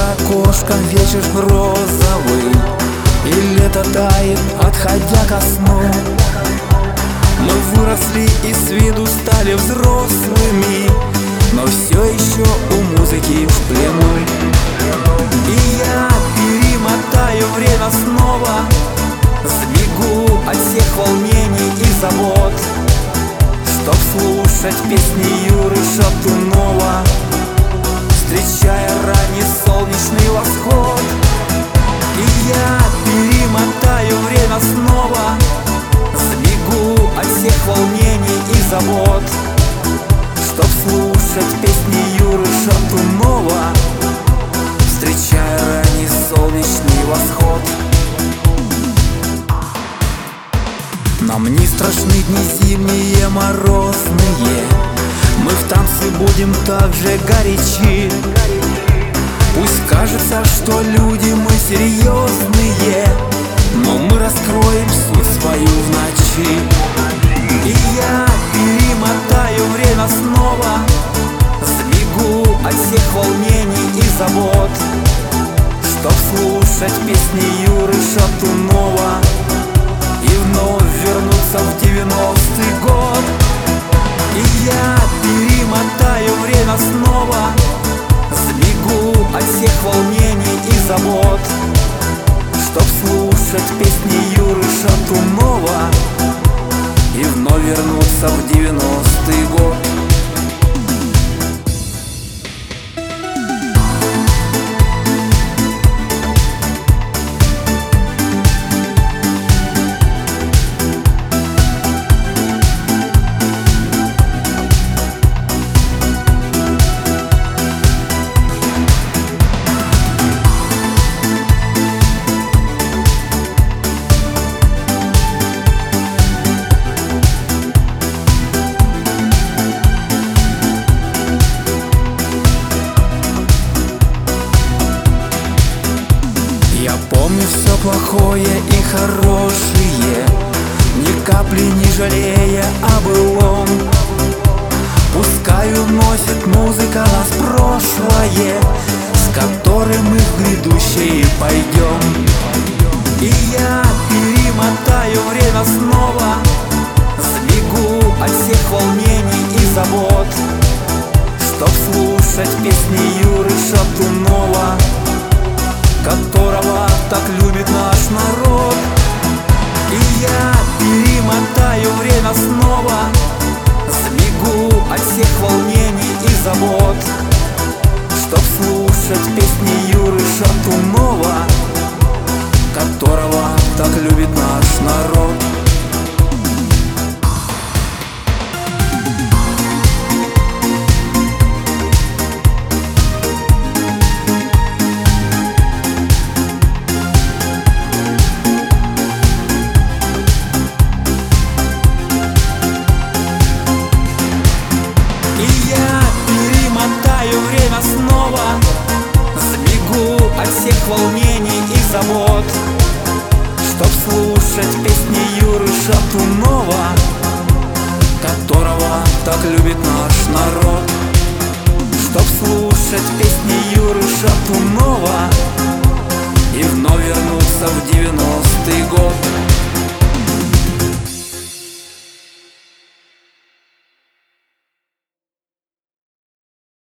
окошком вечер розовый, и лето тает, отходя ко сну. Мы выросли и с виду стали взрослыми, но все еще у музыки в плену. И я перемотаю время снова, сбегу от всех волнений и забот, чтоб слушать песни Юры Шатунова, встречая ранний солнечный восход. И я перемотаю время снова, сбегу от всех волнений и забот, чтоб слушать песни Юры Шатунова, встречая ранний солнечный восход. Нам не страшны дни зимние, морозные, мы в танце будем так же горячи. Пусть кажется, что люди мы серьезные, но мы раскроем суть свою в ночи. И я перемотаю время снова, сбегу от всех волнений и забот, чтоб слушать песни Юры Шатунова и вновь вернуться в 90-й год. И я перемотаю время снова, сбегу от всех волнений и забот, чтоб слушать песни Юры Шатунова и вновь вернуться в 90-й год. Я помню все плохое и хорошее, ни капли не жалея о былом. Пускай уносит музыка нас прошлое, с которым мы в грядущее пойдем. И я перемотаю время снова, сбегу от всех волнений и забот, чтоб слушать песни Юры Шатунова, которого так любит наш народ. И я перемотаю время снова, сбегу от всех волнений и забот, чтоб слушать песни Юры Шатунова, которого так любит наш народ. Время снова, сбегу от всех волнений и забот, чтоб слушать песни Юры Шатунова, которого так любит наш народ. Чтоб слушать песни Юры Шатунова и вновь вернуться в 90-е.